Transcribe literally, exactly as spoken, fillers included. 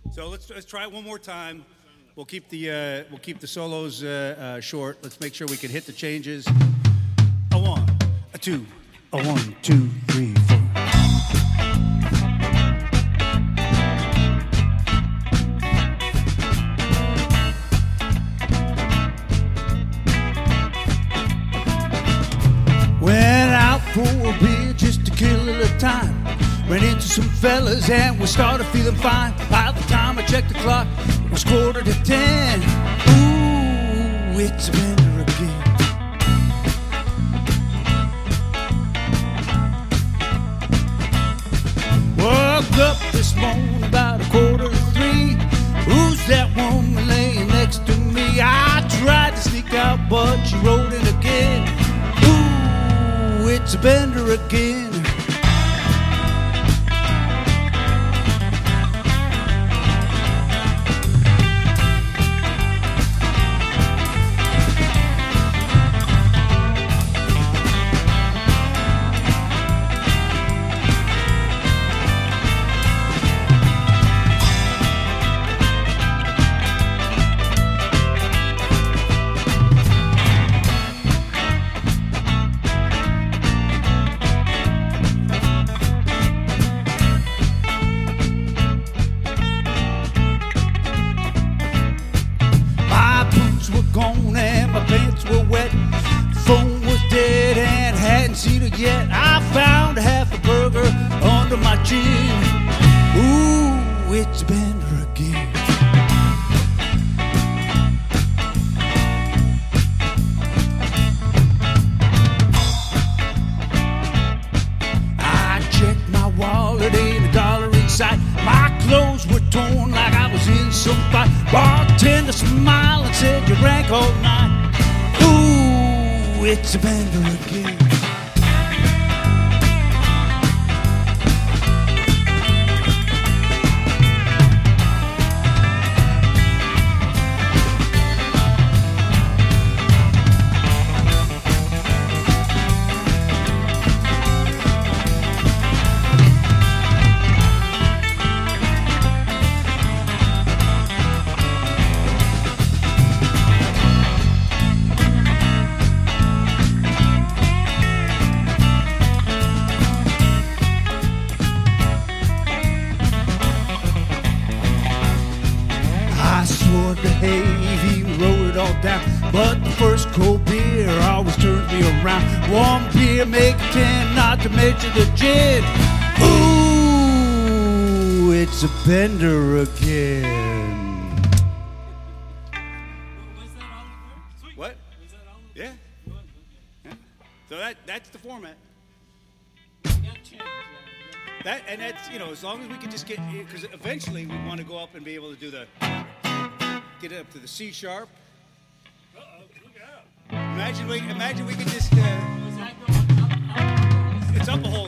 So let's let's try it one more time. We'll keep the uh, we'll keep the solos uh, uh, short. Let's make sure we can hit the changes. A one, a two, a one, two, three, four. Went out for a beer just to kill a little time. Ran into some fellas and we started feeling fine. By the time I checked the clock, it was quarter to ten. Ooh, it's a bender again. Woke up this morning about a quarter to three. Who's that woman laying next to me? I tried to sneak out, but she rolled in again. Ooh, it's a bender again. Gone and my pants were wet. Phone was dead and hadn't seen it yet. I found half a burger under my chin. Ooh, it's a bender again. I checked my wallet, ain't a dollar inside. My clothes were torn like I was in some fight. Bartender smiled and said, you drank all night. Ooh, it's a bender again. Behave, he wrote it all down. But the first cold beer always turns me around. One beer make ten, not to mention the gin. Ooh, it's a bender again. Was that all of them? Sweet. What? Was that all of them? Yeah. yeah. So that that's the format. We got change, yeah. That and that's you know as long as we can just get because eventually we want to go up and be able to do the. Get it up to the C sharp. Uh-oh, look out. Imagine we imagine we could just. Uh, Was that going up, up, up? it's up a whole